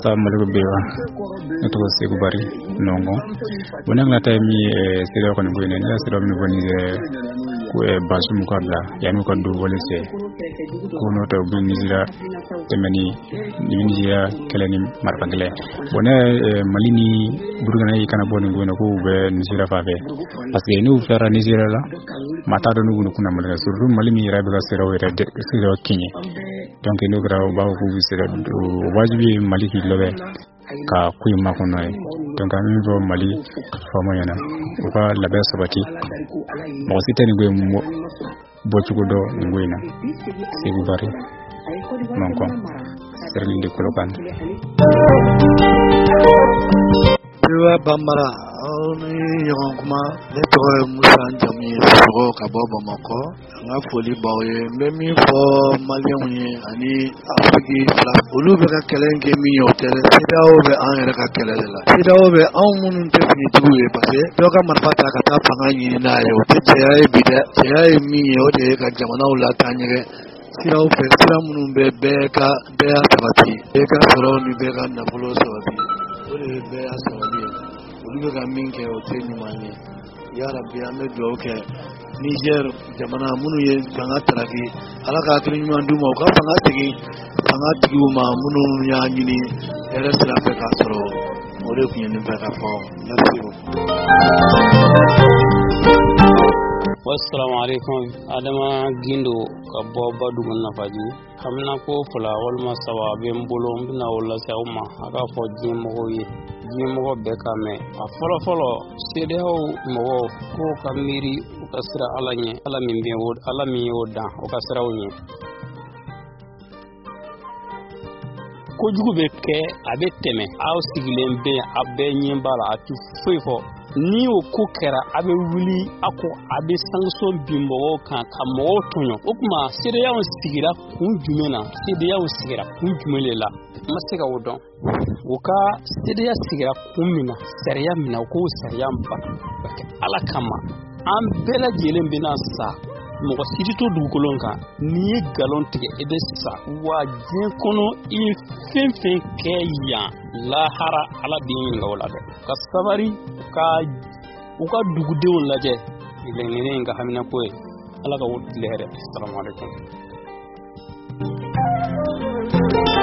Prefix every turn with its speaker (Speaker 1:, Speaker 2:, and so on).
Speaker 1: Asa Malibu Bewa, it was Segubari, Nongo. When I'm not me, Sero can go in and Sero Basum Kabla, Yanuka do Volise, Kunoto Bunizira, Temani, Nivinizia, Keleni, Marpagale. When Malini, Burgana, Kanabon, Gunaku, Nizira Fave, as they knew Ferra Nizira, Matado Nukuna, so room Malimi, Rabba Sero Kini. Donc nous grave beaucoup c'est wajibi Mali qui love ka kuy makono donc ami Mali fama yana o ka labe sabati mo sitani go mo bochugo do ngoina c'est bari non ko serli de kolokan
Speaker 2: Ewa Bambara oni yonkuma neto Musa Njami soro kabobo mako nga foli bawe memi fo Malienwe ani Afriki fla olu be ka kelenge mi yotere sidawo be an yere ka kelela sidawo be an munun te fini tuwe parce do ka marfata ka ta fanga yini na yo te tsaye bida tsaye mi yo te ka jamana ula tanyere sidawo fe sira munun be ka be asabati be ka soro ni be ka nafulo sabati ole be asabati olu ka minke o te nyumani ya rabbi ame do ke Niger jamana munu ye fanga taraki ala ka akili nyuma nduma ka fanga tigi ma munu ya nyini eresra fe ka soro ore kunye fe ka fo merci
Speaker 3: Assalamu alaikum adama gindo ka boba dugun na faji hamna ko fula wal masawa be mbolo mbina wala sawma aka fo jimo be kame a folo sede ho mo ko kamiri o kasra alanye ala min be wod ala mi yoda o kasra wonye ko jugube ke abe teme aw sigilen be abbe nyimbala atu fefo ni o ko kera abe wuli ako abe sangso bimbo kan kamo tonyo okuma sede yawo sigira kun jumena sede yawo sigira kun jumelela masega wodon woka sede ya sigira kun mina sariya mina ko sariya mba ala kama an bela jelen bina sa mo sidito dukolon ka ni galon tige ebe sa wa jin kono i fenfen ke ya lahara ala bin ngawla do kasabari ka dugude won laje ilene nga hamina ko ala ka wot leere assalamu alaikum